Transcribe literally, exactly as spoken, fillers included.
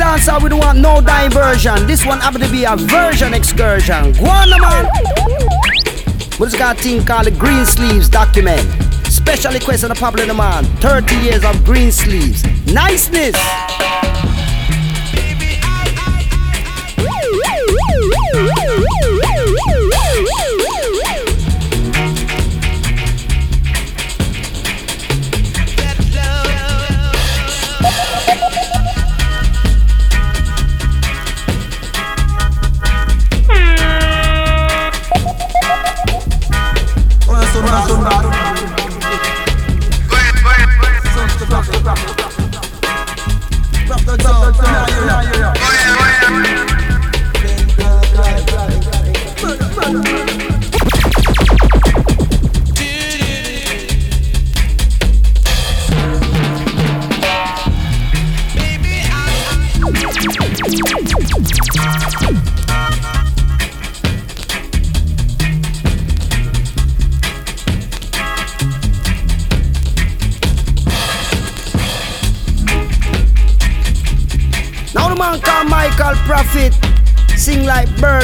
dancer, we don't want no diversion. This one happen to be a version excursion. Go on, man. We just got a thing called the Green Sleeves document. Special request on the popular man. thirty years of Green Sleeves. Niceness.